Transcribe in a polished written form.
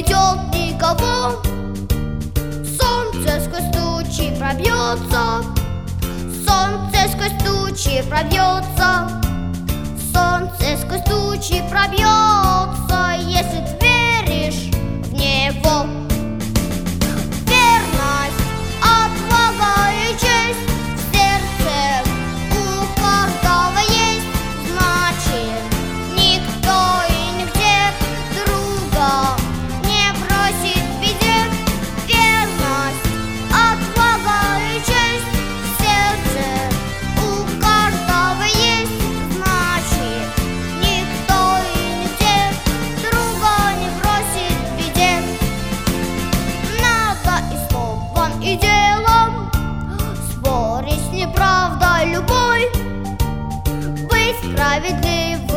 ведет никого. Солнце сквозь тучи пробьется, солнце сквозь тучи пробьется, солнце сквозь тучи пробьется, если ты веришь в него. Верность, отвага и честь в сердце у каждого есть, значит, никто и нигде друга не бросит в беде. Верность, отвага и честь в сердце у каждого есть, значит, никто и нигде друга не бросит в беде. Надо и словом, и делом спорить с неправдой любой, быть справедливым